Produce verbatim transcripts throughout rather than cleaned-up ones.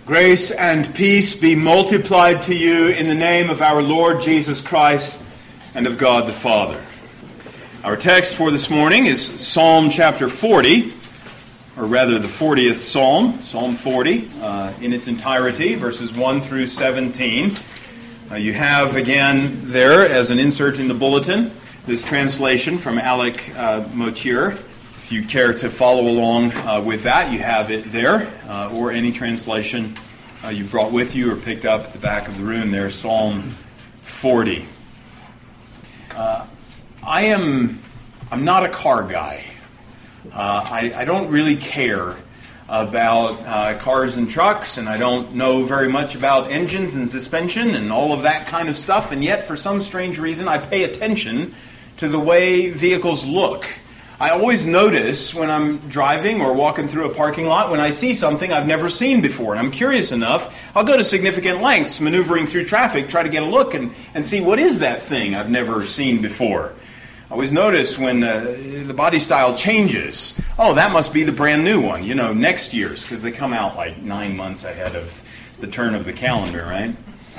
Grace and peace be multiplied to you in the name of our Lord Jesus Christ and of God the Father. Our text for this morning is Psalm chapter forty, or rather the fortieth Psalm, Psalm forty, uh, in its entirety, verses one through seventeen. Uh, you have again there, as an insert in the bulletin, this translation from Alec uh, Mottier. If you care to follow along uh, with that, you have it there, uh, or any translation uh, you brought with you or picked up at the back of the room there, Psalm forty. Uh, I am I'm not a car guy. Uh, I, I don't really care about uh, cars and trucks, and I don't know very much about engines and suspension and all of that kind of stuff, and yet for some strange reason I pay attention to the way vehicles look. I always notice when I'm driving or walking through a parking lot when I see something I've never seen before. And I'm curious enough, I'll go to significant lengths maneuvering through traffic, try to get a look and, and see what is that thing I've never seen before. I always notice when uh, the body style changes. Oh, that must be the brand new one, you know, next year's, because they come out like nine months ahead of the turn of the calendar, right?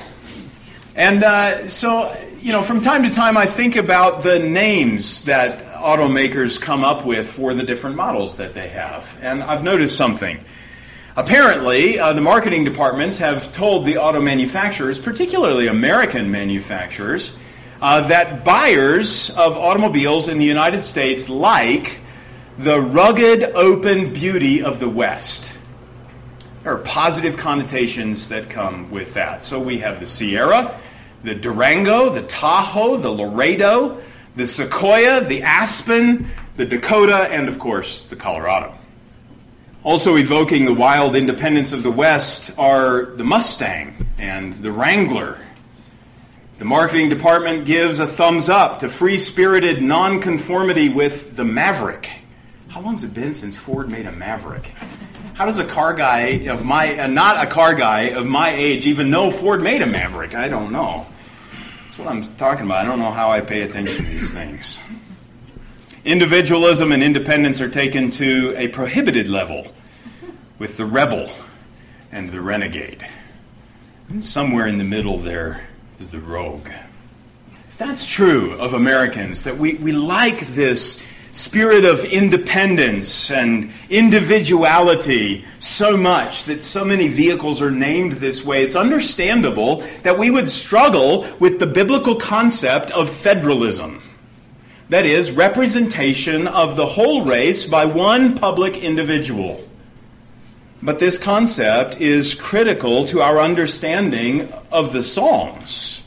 And uh, so, you know, from time to time I think about the names that automakers come up with for the different models that they have. And I've noticed something. Apparently, uh, the marketing departments have told the auto manufacturers, particularly American manufacturers, uh, that buyers of automobiles in the United States like the rugged, open beauty of the West. There are positive connotations that come with that. So we have the Sierra, the Durango, the Tahoe, the Laredo, the Sequoia, the Aspen, the Dakota, and of course, the Colorado. Also evoking the wild independence of the West are the Mustang and the Wrangler. The marketing department gives a thumbs up to free-spirited nonconformity with the Maverick. How long has it been since Ford made a Maverick? How does a car guy of my, uh, not a car guy of my age even know Ford made a Maverick? I don't know. That's what I'm talking about. I don't know how I pay attention to these things. Individualism and independence are taken to a prohibited level with the rebel and the renegade. And somewhere in the middle there is the rogue. If that's true of Americans, that we, we like this spirit of independence and individuality so much that so many vehicles are named this way, it's understandable that we would struggle with the biblical concept of federalism. That is, representation of the whole race by one public individual. But this concept is critical to our understanding of the Psalms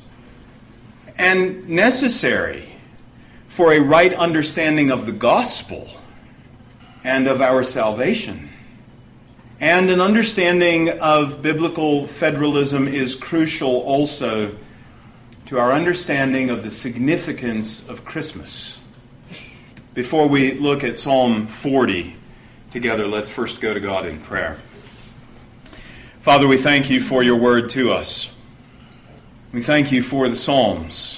and necessary for a right understanding of the gospel and of our salvation. And an understanding of biblical federalism is crucial also to our understanding of the significance of Christmas. Before we look at Psalm forty together, let's first go to God in prayer. Father, we thank you for your word to us. We thank you for the Psalms.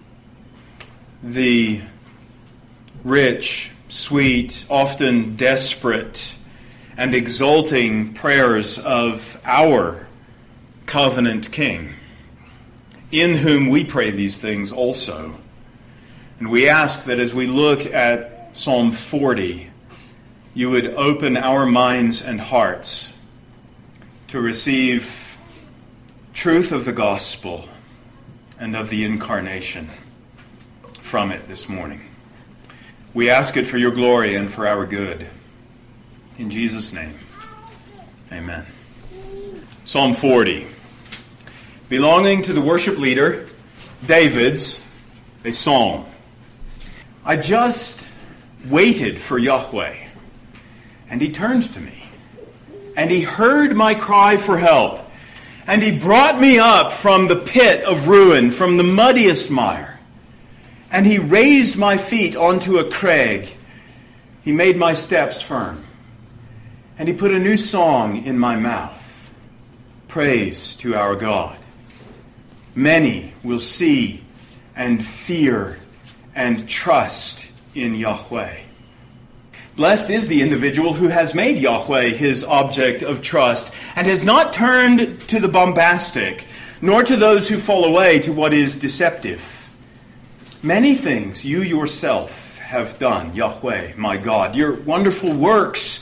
The rich, sweet, often desperate, and exulting prayers of our covenant King, in whom we pray these things also. And we ask that as we look at Psalm forty, you would open our minds and hearts to receive truth of the gospel and of the incarnation from it this morning. We ask it for your glory and for our good. In Jesus' name, amen. Psalm forty. Belonging to the worship leader, David's a psalm. I just waited for Yahweh, and he turned to me, and he heard my cry for help, and he brought me up from the pit of ruin, from the muddiest mire. And he raised my feet onto a crag. He made my steps firm. And he put a new song in my mouth. Praise to our God. Many will see and fear and trust in Yahweh. Blessed is the individual who has made Yahweh his object of trust and has not turned to the bombastic, nor to those who fall away to what is deceptive. Many things you yourself have done, Yahweh, my God, your wonderful works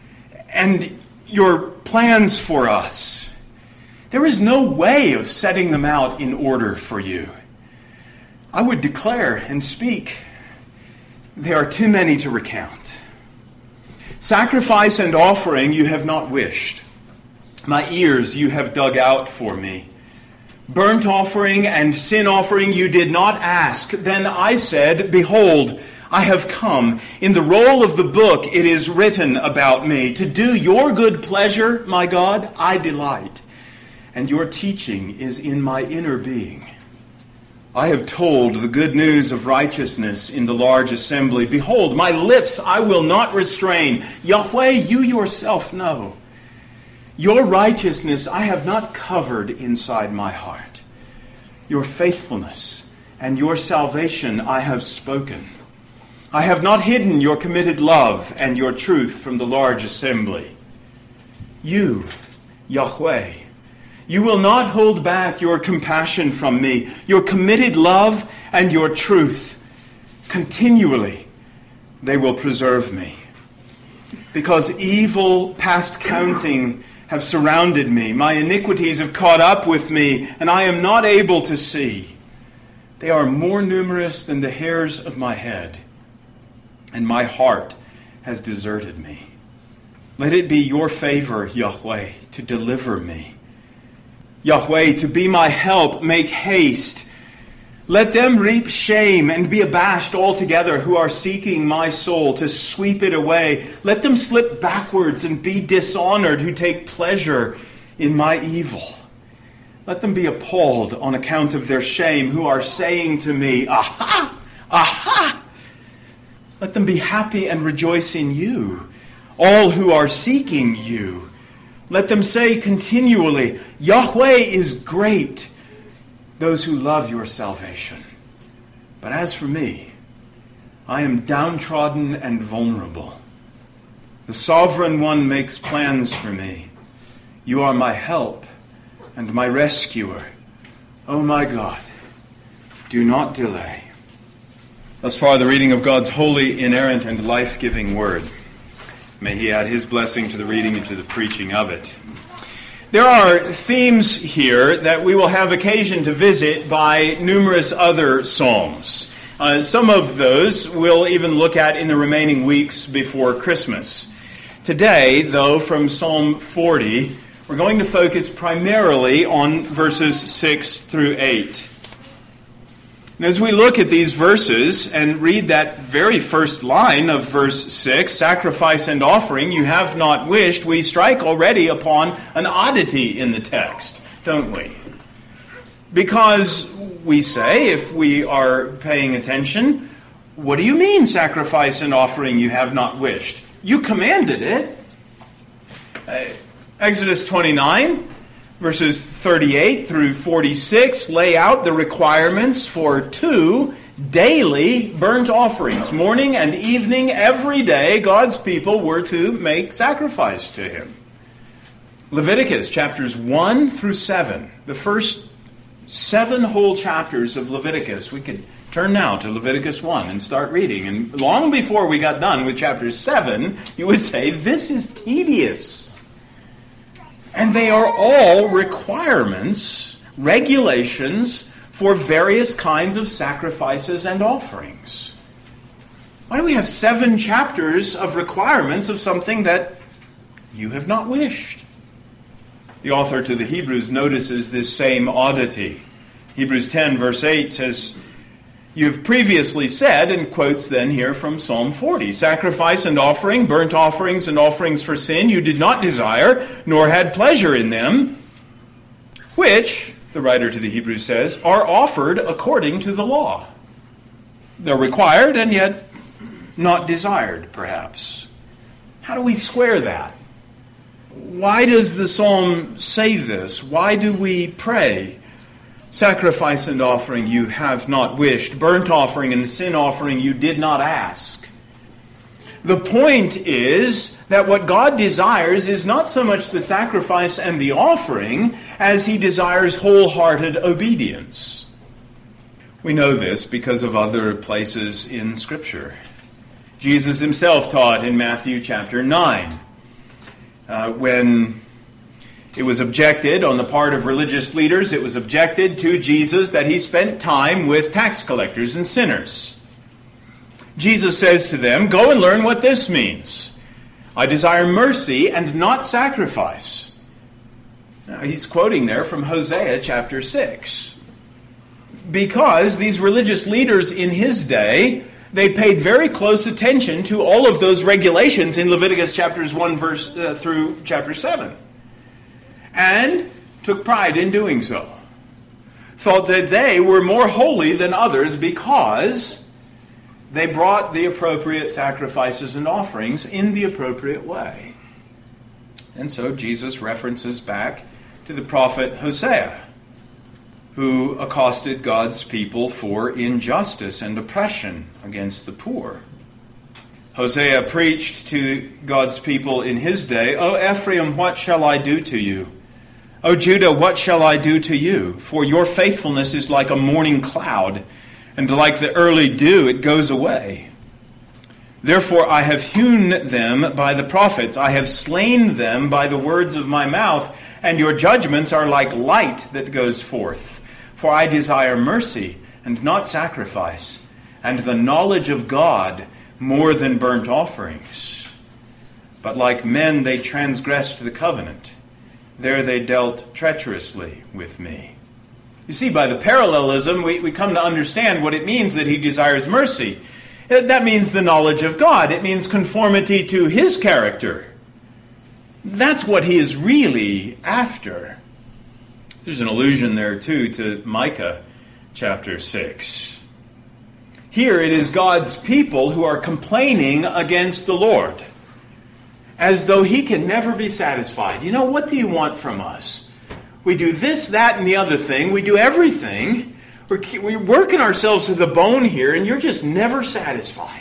and your plans for us. There is no way of setting them out in order for you. I would declare and speak. There are too many to recount. Sacrifice and offering you have not wished. My ears you have dug out for me. Burnt offering and sin offering you did not ask. Then I said, behold, I have come. In the roll of the book it is written about me. To do your good pleasure, my God, I delight. And your teaching is in my inner being. I have told the good news of righteousness in the large assembly. Behold, my lips I will not restrain. Yahweh, you yourself know. Your righteousness I have not covered inside my heart. Your faithfulness and your salvation I have spoken. I have not hidden your committed love and your truth from the large assembly. You, Yahweh, you will not hold back your compassion from me, your committed love and your truth. Continually they will preserve me. Because evil past counting have surrounded me, my iniquities have caught up with me, and I am not able to see. They are more numerous than the hairs of my head, and my heart has deserted me. Let it be your favor, Yahweh, to deliver me. Yahweh, to be my help, make haste. Let them reap shame and be abashed altogether who are seeking my soul to sweep it away. Let them slip backwards and be dishonored who take pleasure in my evil. Let them be appalled on account of their shame who are saying to me, aha, aha. Let them be happy and rejoice in you, all who are seeking you. Let them say continually, Yahweh is great, those who love your salvation. But as for me, I am downtrodden and vulnerable. The Sovereign One makes plans for me. You are my help and my rescuer. Oh my God, do not delay. Thus far, the reading of God's holy, inerrant, and life-giving word. May he add his blessing to the reading and to the preaching of it. There are themes here that we will have occasion to visit by numerous other psalms. Uh, some of those we'll even look at in the remaining weeks before Christmas. Today, though, from Psalm forty, we're going to focus primarily on verses six through eight. And as we look at these verses and read that very first line of verse six, sacrifice and offering you have not wished, we strike already upon an oddity in the text, don't we? Because we say, if we are paying attention, what do you mean sacrifice and offering you have not wished? You commanded it. Uh, Exodus twenty-nine. Verses thirty-eight through forty-six lay out the requirements for two daily burnt offerings. Morning and evening, every day, God's people were to make sacrifice to him. Leviticus chapters one through seven, the first seven whole chapters of Leviticus. We could turn now to Leviticus one and start reading. And long before we got done with chapter seven, you would say, this is tedious. And they are all requirements, regulations for various kinds of sacrifices and offerings. Why do we have seven chapters of requirements of something that you have not wished? The author to the Hebrews notices this same oddity. Hebrews ten verse eight says, you've previously said, and quotes then here from Psalm forty, sacrifice and offering, burnt offerings and offerings for sin, you did not desire, nor had pleasure in them, which, the writer to the Hebrews says, are offered according to the law. They're required and yet not desired, perhaps. How do we square that? Why does the psalm say this? Why do we pray, sacrifice and offering you have not wished, burnt offering and sin offering you did not ask? The point is that what God desires is not so much the sacrifice and the offering as he desires wholehearted obedience. We know this because of other places in Scripture. Jesus himself taught in Matthew chapter nine, uh, when it was objected on the part of religious leaders, it was objected to Jesus that he spent time with tax collectors and sinners. Jesus says to them, "Go and learn what this means. I desire mercy and not sacrifice." Now, he's quoting there from Hosea chapter six. Because these religious leaders in his day, they paid very close attention to all of those regulations in Leviticus chapters one verse uh, through chapter seven. And took pride in doing so. Thought that they were more holy than others because they brought the appropriate sacrifices and offerings in the appropriate way. And so Jesus references back to the prophet Hosea, who accosted God's people for injustice and oppression against the poor. Hosea preached to God's people in his day, "O Ephraim, what shall I do to you? O Judah, what shall I do to you? For your faithfulness is like a morning cloud, and like the early dew it goes away. Therefore I have hewn them by the prophets, I have slain them by the words of my mouth, and your judgments are like light that goes forth. For I desire mercy and not sacrifice, and the knowledge of God more than burnt offerings. But like men they transgressed the covenant. There they dealt treacherously with me." You see, by the parallelism, we, we come to understand what it means that he desires mercy. That means the knowledge of God. It means conformity to his character. That's what he is really after. There's an allusion there, too, to Micah chapter six. Here it is God's people who are complaining against the Lord, as though he can never be satisfied. You know, what do you want from us? We do this, that, and the other thing. We do everything. We're, we're working ourselves to the bone here, and you're just never satisfied.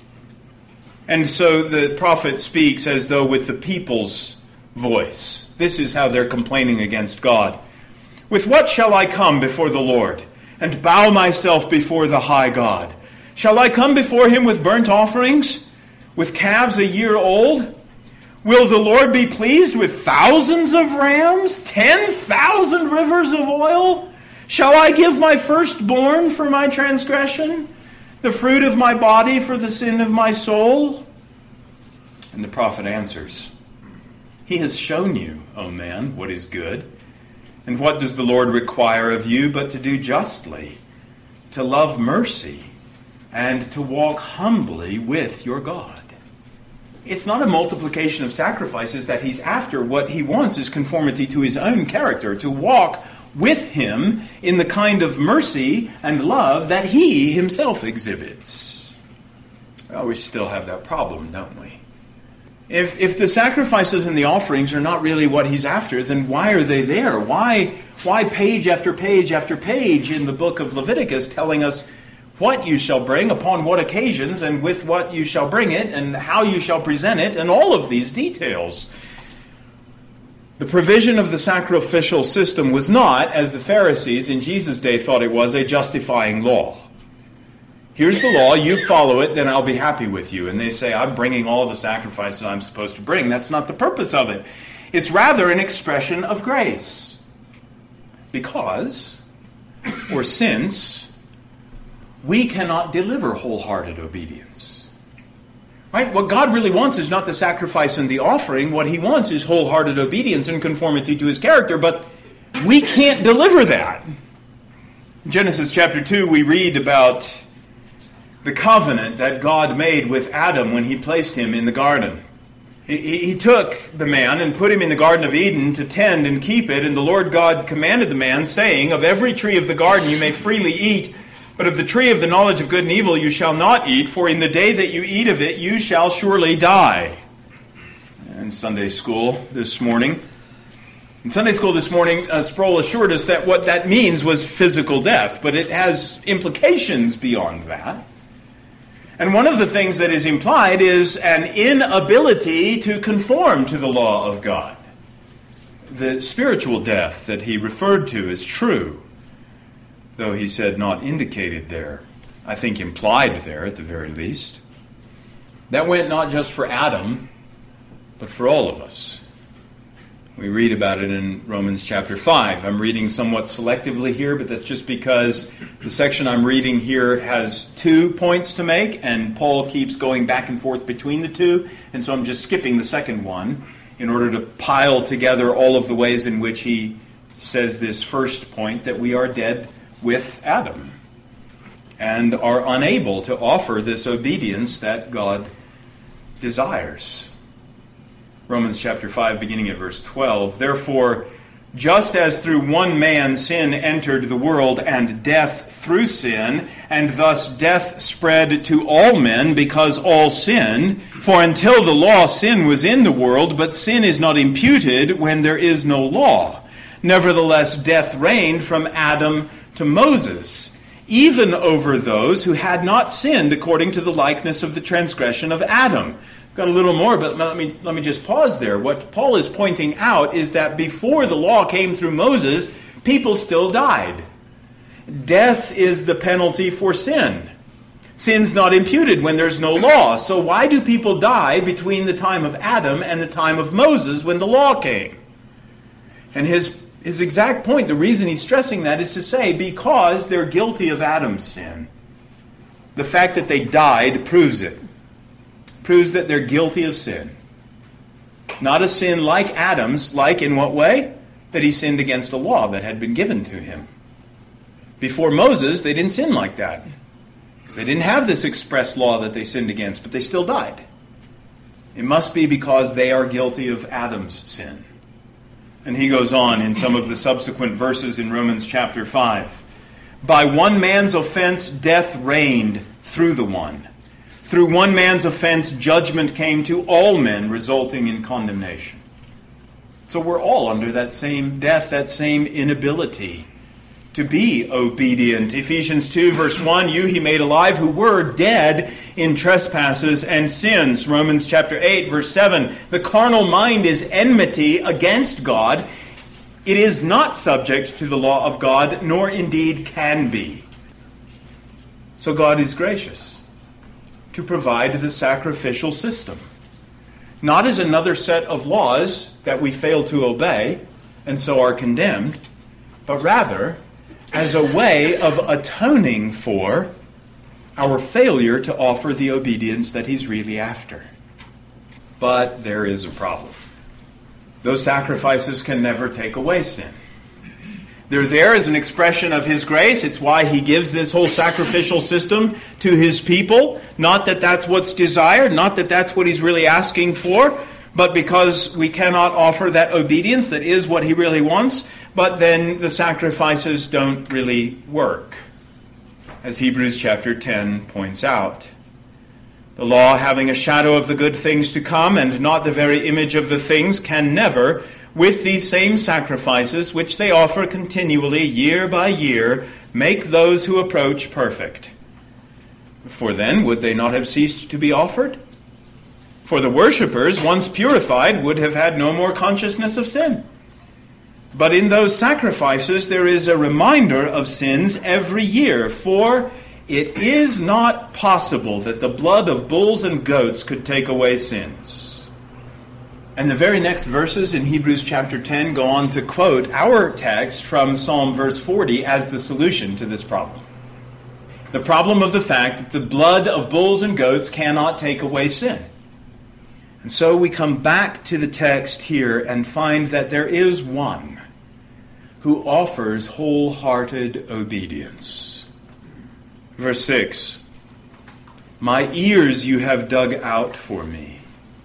And so the prophet speaks as though with the people's voice. This is how they're complaining against God. "With what shall I come before the Lord, and bow myself before the high God? Shall I come before him with burnt offerings, with calves a year old? Will the Lord be pleased with thousands of rams, ten thousand rivers of oil? Shall I give my firstborn for my transgression, the fruit of my body for the sin of my soul?" And the prophet answers, "He has shown you, O man, what is good. And what does the Lord require of you but to do justly, to love mercy, and to walk humbly with your God?" It's not a multiplication of sacrifices that he's after. What he wants is conformity to his own character, to walk with him in the kind of mercy and love that he himself exhibits. Well, we still have that problem, don't we? If if the sacrifices and the offerings are not really what he's after, then why are they there? Why, why page after page after page in the book of Leviticus telling us what you shall bring, upon what occasions, and with what you shall bring it, and how you shall present it, and all of these details? The provision of the sacrificial system was not, as the Pharisees in Jesus' day thought it was, a justifying law. Here's the law, you follow it, then I'll be happy with you. And they say, I'm bringing all the sacrifices I'm supposed to bring. That's not the purpose of it. It's rather an expression of grace. Because, or since, we cannot deliver wholehearted obedience. Right? What God really wants is not the sacrifice and the offering. What he wants is wholehearted obedience and conformity to his character, but we can't deliver that. In Genesis chapter two, we read about the covenant that God made with Adam when he placed him in the garden. He, he took the man and put him in the Garden of Eden to tend and keep it, and the Lord God commanded the man, saying, "Of every tree of the garden you may freely eat, but of the tree of the knowledge of good and evil you shall not eat, for in the day that you eat of it you shall surely die." In Sunday school this morning, in Sunday school this morning, uh, Sproul assured us that what that means was physical death, but it has implications beyond that. And one of the things that is implied is an inability to conform to the law of God. The spiritual death that he referred to is true, though he said not indicated there. I think implied there at the very least. That went not just for Adam, but for all of us. We read about it in Romans chapter five. I'm reading somewhat selectively here, but that's just because the section I'm reading here has two points to make, and Paul keeps going back and forth between the two, and so I'm just skipping the second one in order to pile together all of the ways in which he says this first point, that we are dead with Adam and are unable to offer this obedience that God desires. Romans chapter five, beginning at verse twelve. Therefore, just as through one man sin entered the world, and death through sin, and thus death spread to all men because all sinned, for until the law sin was in the world, but sin is not imputed when there is no law. Nevertheless, death reigned from Adam to Moses, even over those who had not sinned according to the likeness of the transgression of Adam. Got a little more, but let me let me just pause there. What Paul is pointing out is that before the law came through Moses, people still died. Death is the penalty for sin. Sin's not imputed when there's no law. So why do people die between the time of Adam and the time of Moses when the law came? And his his exact point, the reason he's stressing that is to say, because they're guilty of Adam's sin. The fact that they died proves it. Proves that they're guilty of sin. Not a sin like Adam's, like in what way? That he sinned against a law that had been given to him. Before Moses, they didn't sin like that. Because they didn't have this express law that they sinned against, but they still died. It must be because they are guilty of Adam's sin. And he goes on in some of the subsequent verses in Romans chapter five. By one man's offense, death reigned through the one. Through one man's offense, judgment came to all men, resulting in condemnation. So we're all under that same death, that same inability to be obedient. Ephesians two, verse one, you he made alive who were dead in trespasses and sins. Romans chapter eight, verse seven, the carnal mind is enmity against God. It is not subject to the law of God, nor indeed can be. So God is gracious to provide the sacrificial system. Not as another set of laws that we fail to obey and so are condemned, but rather as a way of atoning for our failure to offer the obedience that he's really after. But there is a problem. Those sacrifices can never take away sin. They're there as an expression of his grace. It's why he gives this whole sacrificial system to his people. Not that that's what's desired, not that that's what he's really asking for, but because we cannot offer that obedience that is what he really wants, but then the sacrifices don't really work. As Hebrews chapter ten points out, the law, having a shadow of the good things to come and not the very image of the things, can never, with these same sacrifices, which they offer continually year by year, make those who approach perfect. For then would they not have ceased to be offered? For the worshippers, once purified, would have had no more consciousness of sin. But in those sacrifices there is a reminder of sins every year, for it is not possible that the blood of bulls and goats could take away sins. And the very next verses in Hebrews chapter ten go on to quote our text from Psalm verse forty as the solution to this problem. The problem of the fact that the blood of bulls and goats cannot take away sin. And so we come back to the text here and find that there is one who offers wholehearted obedience. Verse six, my ears you have dug out for me.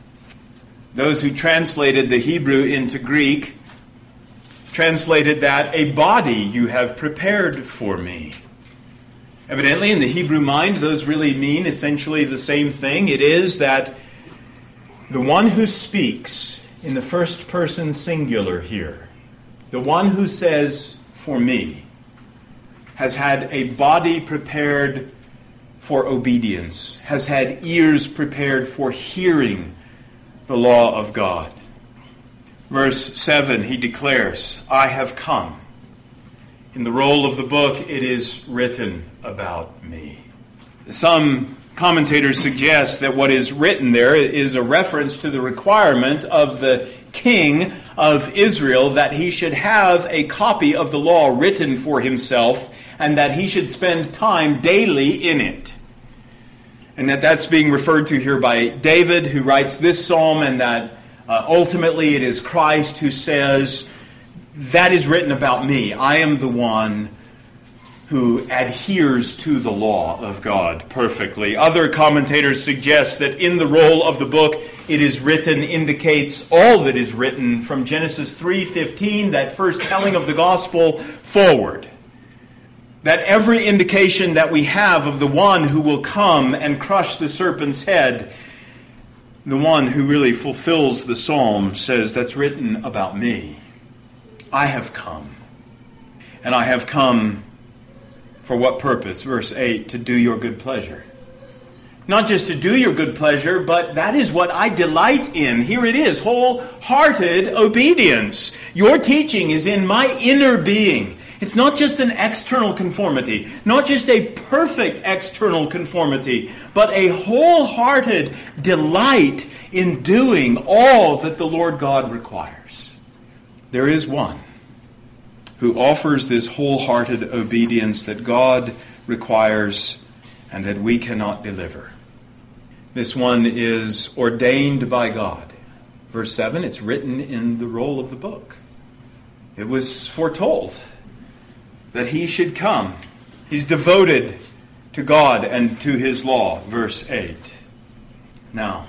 Those who translated the Hebrew into Greek translated that, a body you have prepared for me. Evidently, in the Hebrew mind, those really mean essentially the same thing. It is that the one who speaks in the first person singular here, the one who says, for me, has had a body prepared for obedience, has had ears prepared for hearing the law of God. Verse seven, he declares, I have come. In the roll of the book, it is written about me. Some commentators suggest that what is written there is a reference to the requirement of the king of Israel that he should have a copy of the law written for himself and that he should spend time daily in it. And that that's being referred to here by David, who writes this psalm, and that uh, ultimately it is Christ who says, that is written about me. I am the one who adheres to the law of God perfectly. Other commentators suggest that in the roll of the book, it is written indicates all that is written from Genesis three fifteen, that first telling of the gospel, forward. That every indication that we have of the one who will come and crush the serpent's head, the one who really fulfills the psalm, says that's written about me. I have come. And I have come for what purpose? Verse eight, to do your good pleasure. Not just to do your good pleasure, but that is what I delight in. Here it is, wholehearted obedience. Your teaching is in my inner being. It's not just an external conformity, not just a perfect external conformity, but a wholehearted delight in doing all that the Lord God requires. There is one who offers this wholehearted obedience that God requires and that we cannot deliver. This one is ordained by God. Verse seven, it's written in the roll of the book. It was foretold that he should come. He's devoted to God and to his law. Verse eight. Now,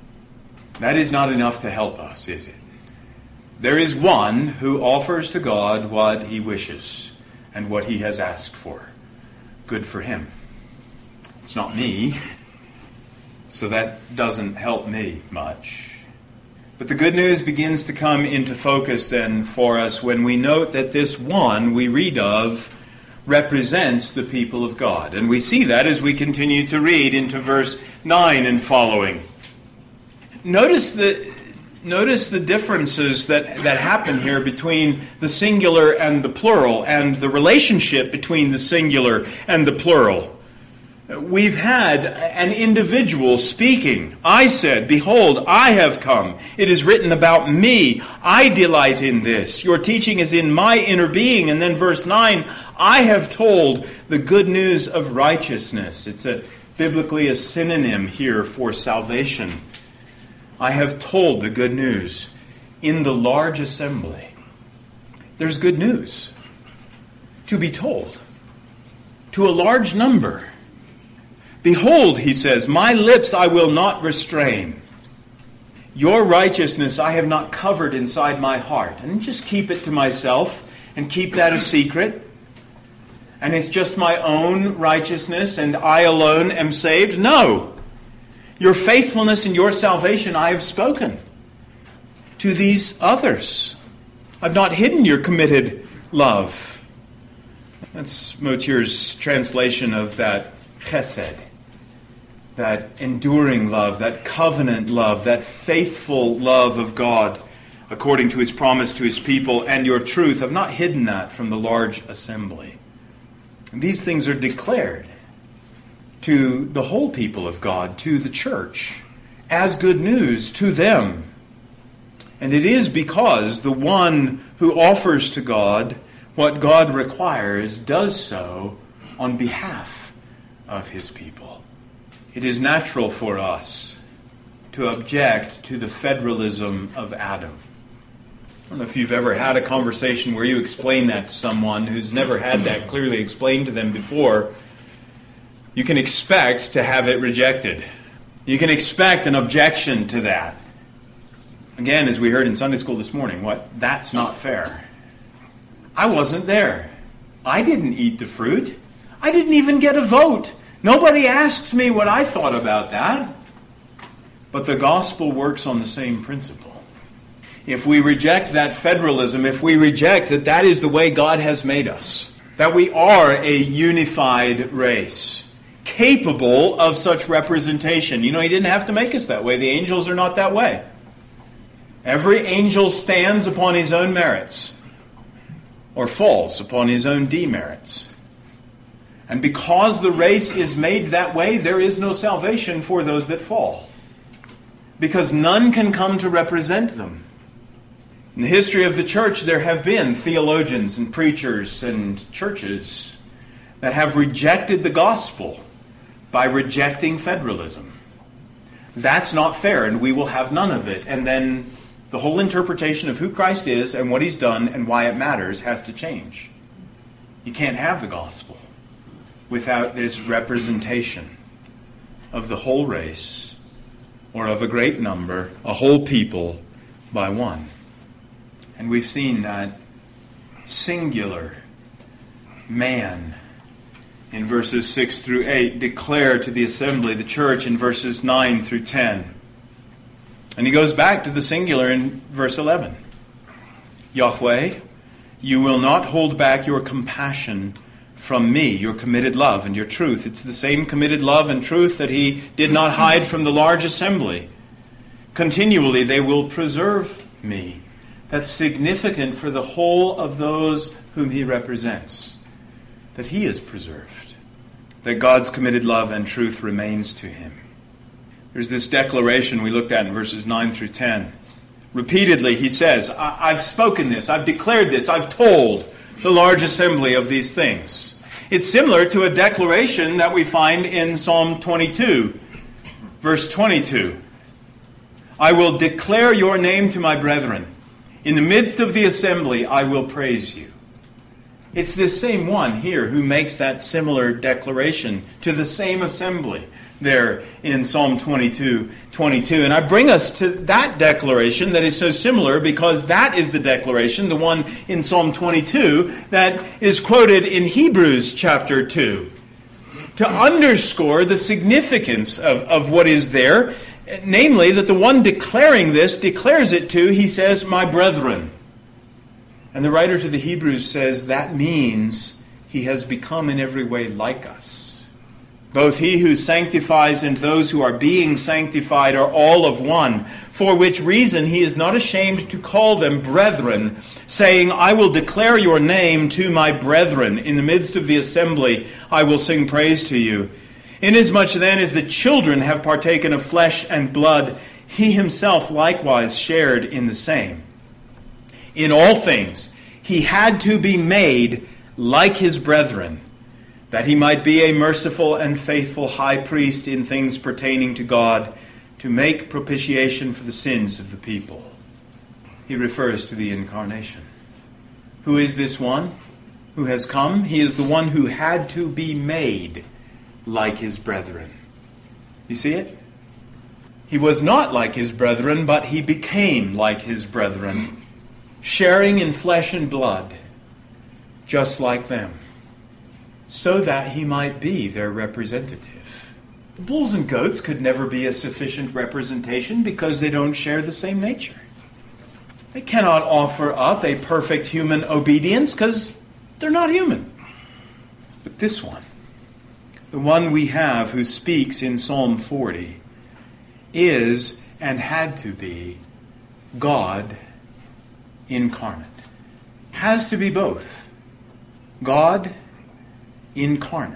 that is not enough to help us, is it? There is one who offers to God what he wishes and what he has asked for. Good for him. It's not me, so that doesn't help me much. But the good news begins to come into focus then for us when we note that this one we read of represents the people of God. And we see that as we continue to read into verse nine and following. Notice the Notice the differences that, that happen here between the singular and the plural, and the relationship between the singular and the plural. We've had an individual speaking. I said, behold, I have come. It is written about me. I delight in this. Your teaching is in my inner being. And then verse nine, I have told the good news of righteousness. It's a biblically a synonym here for salvation. I have told the good news in the large assembly. There's good news to be told to a large number. Behold, he says, my lips I will not restrain. Your righteousness I have not covered inside my heart. And just keep it to myself and keep that a secret. And it's just my own righteousness and I alone am saved. No. Your faithfulness and your salvation I have spoken to these others. I've not hidden your committed love. That's Motyer's translation of that chesed, that enduring love, that covenant love, that faithful love of God according to his promise to his people and your truth. I've not hidden that from the large assembly. And these things are declared to the whole people of God, to the church, as good news to them. And it is because the one who offers to God what God requires does so on behalf of his people. It is natural for us to object to the federalism of Adam. I don't know if you've ever had a conversation where you explain that to someone who's never had that clearly explained to them before. You can expect to have it rejected. You can expect an objection to that. Again, as we heard in Sunday school this morning, what? That's not fair. I wasn't there. I didn't eat the fruit. I didn't even get a vote. Nobody asked me what I thought about that. But the gospel works on the same principle. If we reject that federalism, if we reject that that is the way God has made us, that we are a unified race, capable of such representation. You know, he didn't have to make us that way. The angels are not that way. Every angel stands upon his own merits or falls upon his own demerits. And because the race is made that way, there is no salvation for those that fall. Because none can come to represent them. In the history of the church, there have been theologians and preachers and churches that have rejected the gospel by rejecting federalism. That's not fair, and we will have none of it. And then the whole interpretation of who Christ is and what he's done and why it matters has to change. You can't have the gospel without this representation of the whole race, or of a great number, a whole people, by one. And we've seen that singular man in verses six through eight declare to the assembly, the church, in verses nine through ten. And he goes back to the singular in verse eleven. Yahweh, you will not hold back your compassion from me, your committed love and your truth. It's the same committed love and truth that he did not hide from the large assembly. Continually they will preserve me. That's significant for the whole of those whom he represents, that he is preserved, that God's committed love and truth remains to him. There's this declaration we looked at in verses nine through ten. Repeatedly he says, I- I've spoken this, I've declared this, I've told the large assembly of these things. It's similar to a declaration that we find in Psalm twenty-two, verse twenty-two. I will declare your name to my brethren. In the midst of the assembly, I will praise you. It's this same one here who makes that similar declaration to the same assembly there in Psalm twenty-two, twenty-two. And I bring us to that declaration that is so similar because that is the declaration, the one in Psalm twenty-two, that is quoted in Hebrews chapter two, to underscore the significance of, of what is there, namely that the one declaring this declares it to, he says, my brethren. And the writer to the Hebrews says that means he has become in every way like us. Both he who sanctifies and those who are being sanctified are all of one, for which reason he is not ashamed to call them brethren, saying, I will declare your name to my brethren. In the midst of the assembly I will sing praise to you. Inasmuch then as the children have partaken of flesh and blood, he himself likewise shared in the same. In all things he had to be made like his brethren, that he might be a merciful and faithful high priest in things pertaining to God, to make propitiation for the sins of the people. He refers to the incarnation. Who is this one who has come? He is the one who had to be made like his brethren. You see it? He was not like his brethren, but he became like his brethren, sharing in flesh and blood, just like them, so that he might be their representative. Bulls and goats could never be a sufficient representation because they don't share the same nature. They cannot offer up a perfect human obedience because they're not human. But this one, the one we have who speaks in Psalm forty, is and had to be God incarnate. Has to be both. God incarnate.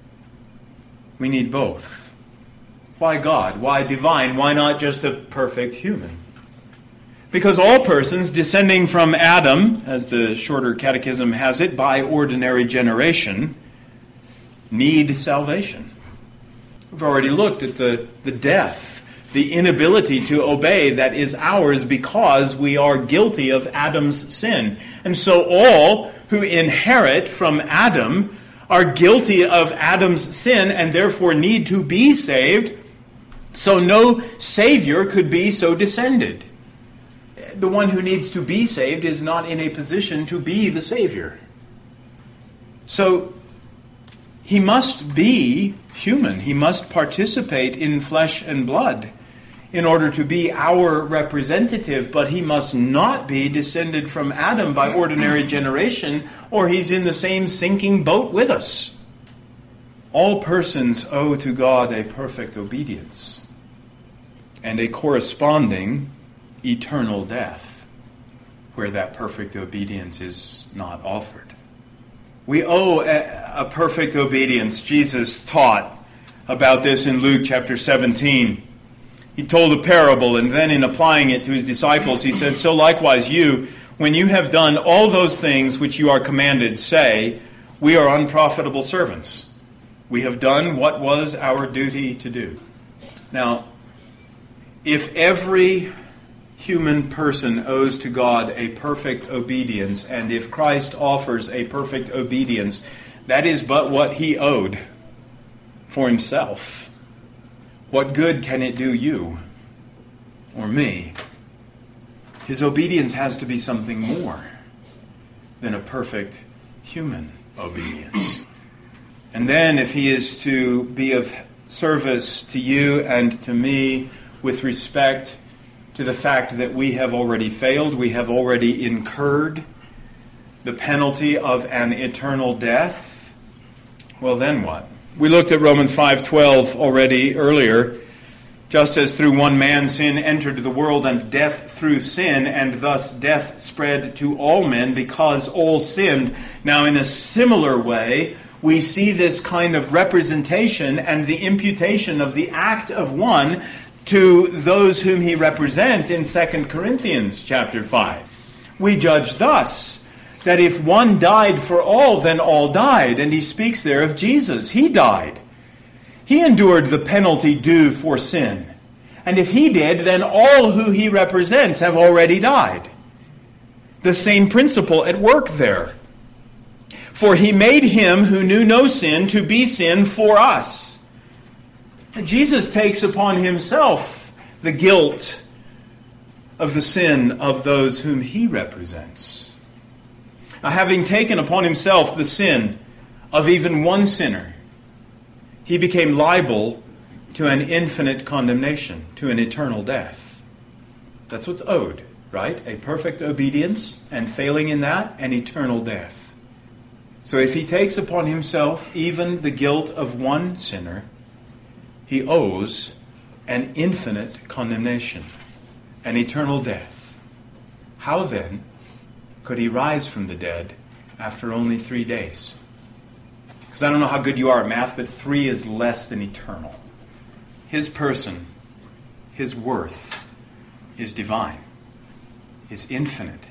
We need both. Why God? Why divine? Why not just a perfect human? Because all persons descending from Adam, as the shorter catechism has it, by ordinary generation, need salvation. We've already looked at the, the death, the inability to obey that is ours because we are guilty of Adam's sin. And so all who inherit from Adam are guilty of Adam's sin and therefore need to be saved. So no Savior could be so descended. The one who needs to be saved is not in a position to be the Savior. So he must be human. He must participate in flesh and blood in order to be our representative, but he must not be descended from Adam by ordinary generation, or he's in the same sinking boat with us. All persons owe to God a perfect obedience and a corresponding eternal death, where that perfect obedience is not offered. We owe a, a perfect obedience. Jesus taught about this in Luke chapter seventeen. He told a parable, and then in applying it to his disciples, he said, "So likewise you, when you have done all those things which you are commanded, say, we are unprofitable servants. We have done what was our duty to do." Now, if every human person owes to God a perfect obedience, and if Christ offers a perfect obedience, that is but what he owed for himself. What good can it do you or me? His obedience has to be something more than a perfect human obedience. And then if he is to be of service to you and to me with respect to the fact that we have already failed, we have already incurred the penalty of an eternal death, well then what? We looked at Romans five twelve already earlier. Just as through one man sin entered the world, and death through sin, and thus death spread to all men because all sinned. Now in a similar way, we see this kind of representation and the imputation of the act of one to those whom he represents in Second Corinthians chapter five. We judge thus, that if one died for all, then all died. And he speaks there of Jesus. He died. He endured the penalty due for sin. And if he did, then all who he represents have already died. The same principle at work there. For he made him who knew no sin to be sin for us. And Jesus takes upon himself the guilt of the sin of those whom he represents. Now, having taken upon himself the sin of even one sinner, he became liable to an infinite condemnation, to an eternal death. That's what's owed, right? A perfect obedience, and failing in that, an eternal death. So if he takes upon himself even the guilt of one sinner, he owes an infinite condemnation, an eternal death. How then could he rise from the dead after only three days? Because I don't know how good you are at math, but three is less than eternal. His person, his worth, is divine, is infinite,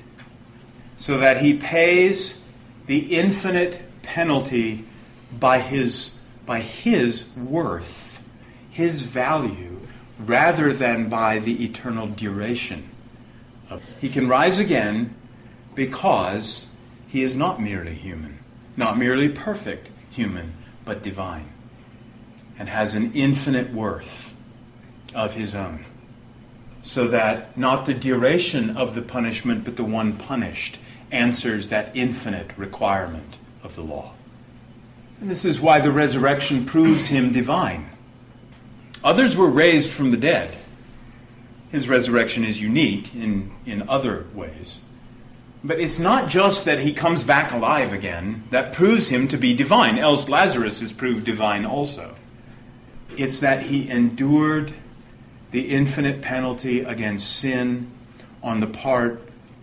so that he pays the infinite penalty by his, by his worth, his value, rather than by the eternal duration of. He can rise again because he is not merely human, not merely perfect human, but divine, and has an infinite worth of his own, so that not the duration of the punishment, but the one punished answers that infinite requirement of the law. And this is why the resurrection proves him divine. Others were raised from the dead. His resurrection is unique in, in other ways. But it's not just that he comes back alive again that proves him to be divine, else Lazarus is proved divine also. It's that he endured the infinite penalty against sin on the part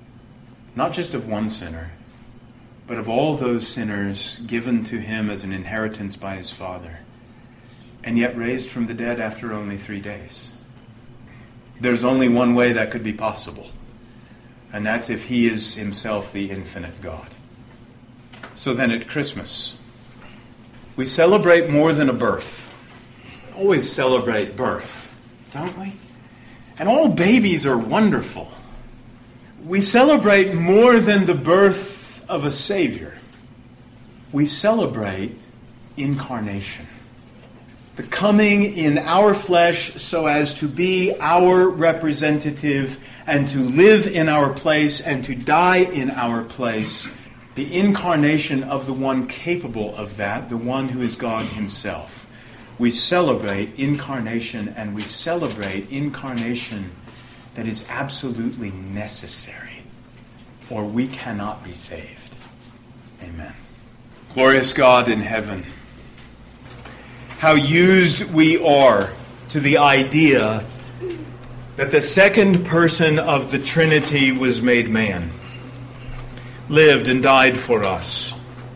not just of one sinner, but of all those sinners given to him as an inheritance by his Father, and yet raised from the dead after only three days. There's only one way that could be possible, and that's if he is himself the infinite God. So then at Christmas, we celebrate more than a birth. We always celebrate birth, don't we? And all babies are wonderful. We celebrate more than the birth of a Savior. We celebrate incarnation. The coming in our flesh so as to be our representative and to live in our place and to die in our place. The incarnation of the one capable of that, the one who is God himself. We celebrate incarnation, and we celebrate incarnation that is absolutely necessary, or we cannot be saved. Amen. Glorious God in heaven, how used we are to the idea that the second person of the Trinity was made man, lived and died for us.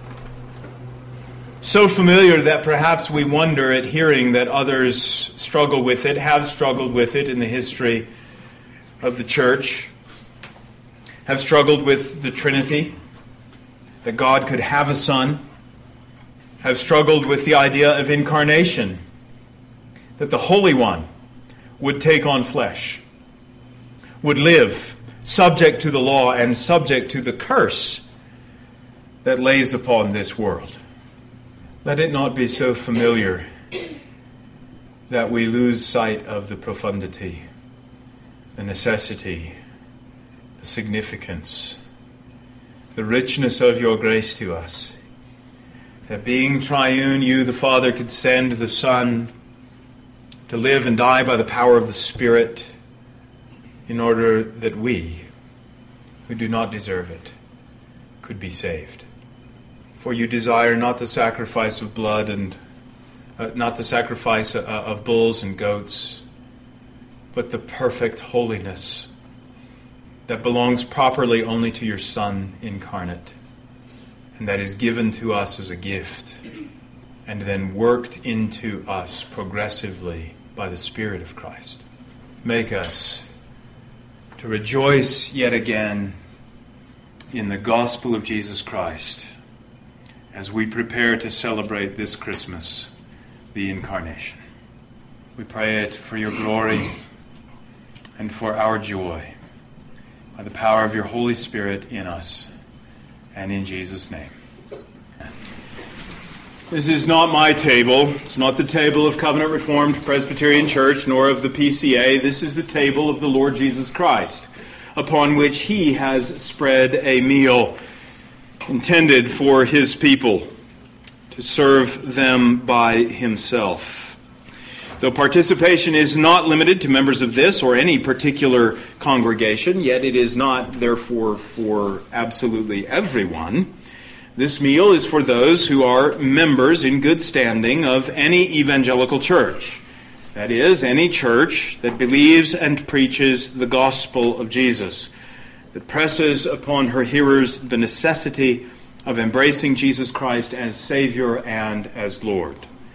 So familiar that perhaps we wonder at hearing that others struggle with it, have struggled with it in the history of the church, have struggled with the Trinity, that God could have a son, have struggled with the idea of incarnation, that the Holy One would take on flesh, would live subject to the law and subject to the curse that lays upon this world. Let it not be so familiar that we lose sight of the profundity, the necessity, the significance, the richness of your grace to us. That being triune, you, the Father, could send the Son to live and die by the power of the Spirit in order that we, who do not deserve it, could be saved. For you desire not the sacrifice of blood and uh, not the sacrifice uh, of bulls and goats, but the perfect holiness that belongs properly only to your Son incarnate, and that is given to us as a gift, and then worked into us progressively by the Spirit of Christ. Make us to rejoice yet again in the gospel of Jesus Christ as we prepare to celebrate this Christmas, the Incarnation. We pray it for your glory and for our joy, by the power of your Holy Spirit in us, and in Jesus' name. This is not my table. It's not the table of Covenant Reformed Presbyterian Church, nor of the P C A. This is the table of the Lord Jesus Christ, upon which he has spread a meal intended for his people, to serve them by himself. Though participation is not limited to members of this or any particular congregation, yet it is not, therefore, for absolutely everyone. This meal is for those who are members in good standing of any evangelical church. That is, any church that believes and preaches the gospel of Jesus, that presses upon her hearers the necessity of embracing Jesus Christ as Savior and as Lord.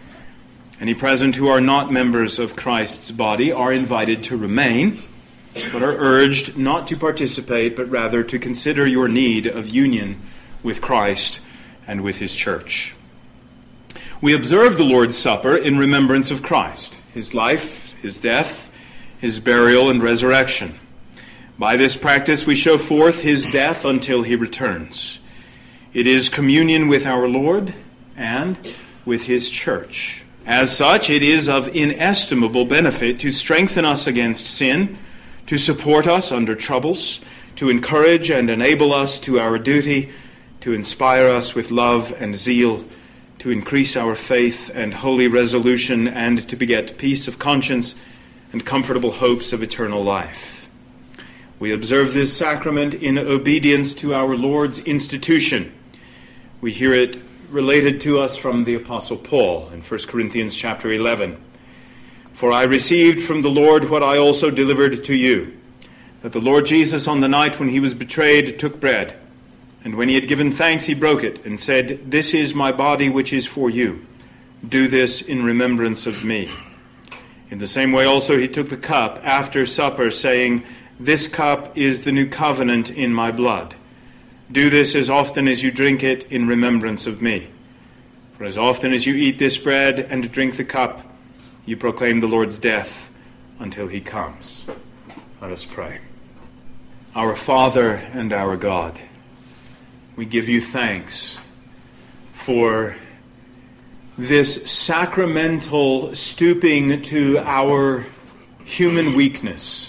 Any present who are not members of Christ's body are invited to remain, but are urged not to participate, but rather to consider your need of union with Christ and with his church. We observe the Lord's Supper in remembrance of Christ, his life, his death, his burial and resurrection. By this practice we show forth his death until he returns. It is communion with our Lord and with his church. As such, it is of inestimable benefit to strengthen us against sin, to support us under troubles, to encourage and enable us to our duty, to inspire us with love and zeal, to increase our faith and holy resolution, and to beget peace of conscience and comfortable hopes of eternal life. We observe this sacrament in obedience to our Lord's institution. We hear it related to us from the Apostle Paul in First Corinthians chapter eleven. For I received from the Lord what I also delivered to you, that the Lord Jesus on the night when he was betrayed took bread, and when he had given thanks he broke it, and said, "This is my body which is for you. Do this in remembrance of me." In the same way also he took the cup after supper, saying, "This cup is the new covenant in my blood. Do this as often as you drink it in remembrance of me. For as often as you eat this bread and drink the cup, you proclaim the Lord's death until he comes." Let us pray. Our Father and our God, we give you thanks for this sacramental stooping to our human weakness,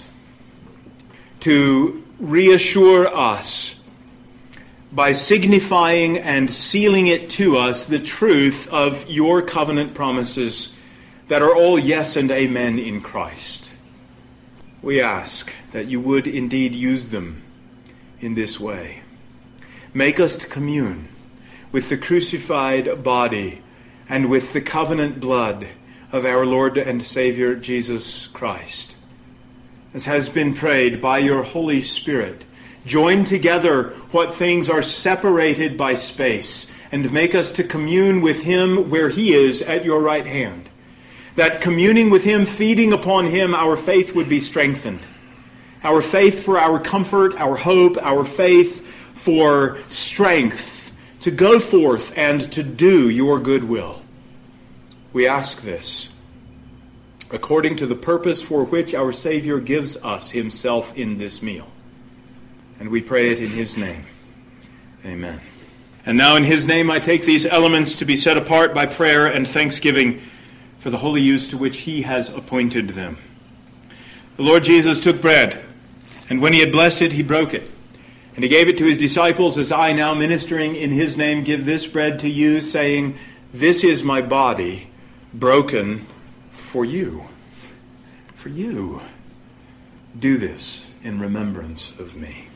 to reassure us by signifying and sealing it to us the truth of your covenant promises that are all yes and amen in Christ. We ask that you would indeed use them in this way. Make us to commune with the crucified body and with the covenant blood of our Lord and Savior Jesus Christ. As has been prayed by your Holy Spirit, join together what things are separated by space, and make us to commune with him where he is at your right hand. That communing with him, feeding upon him, our faith would be strengthened. Our faith for our comfort, our hope, our faith for strength to go forth and to do your good will. We ask this according to the purpose for which our Savior gives us himself in this meal. And we pray it in his name. Amen. And now in his name I take these elements to be set apart by prayer and thanksgiving for the holy use to which he has appointed them. The Lord Jesus took bread, and when he had blessed it, he broke it. And he gave it to his disciples, as I now ministering in his name give this bread to you, saying, this is my body broken for you. For you. Do this in remembrance of me.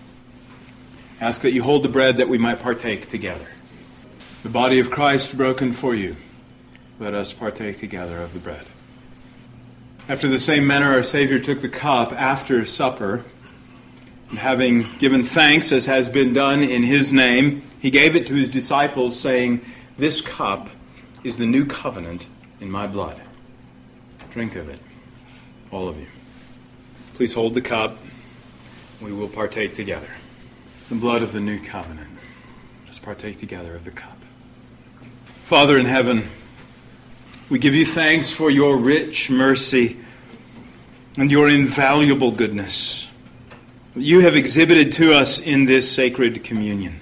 Ask that you hold the bread that we might partake together. The body of Christ broken for you. Let us partake together of the bread. After the same manner, our Savior took the cup after supper, and having given thanks, as has been done in his name, he gave it to his disciples, saying, this cup is the new covenant in my blood. Drink of it, all of you. Please hold the cup. We will partake together. The blood of the new covenant. Let's partake together of the cup. Father in heaven, we give you thanks for your rich mercy and your invaluable goodness that you have exhibited to us in this sacred communion.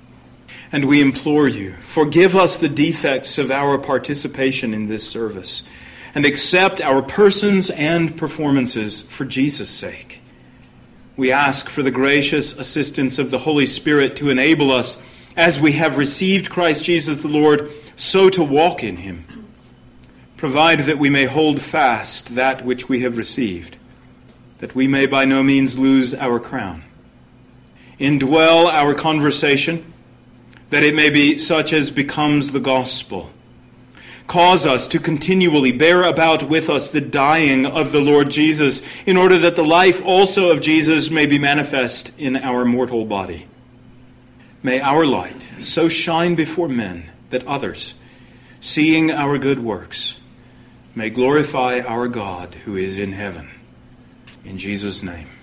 And we implore you, forgive us the defects of our participation in this service, and accept our persons and performances for Jesus' sake. We ask for the gracious assistance of the Holy Spirit to enable us, as we have received Christ Jesus the Lord, so to walk in him. Provide that we may hold fast that which we have received, that we may by no means lose our crown. Indwell our conversation, that it may be such as becomes the gospel. Cause us to continually bear about with us the dying of the Lord Jesus, in order that the life also of Jesus may be manifest in our mortal body. May our light so shine before men that others, seeing our good works, may glorify our God who is in heaven. In Jesus' name.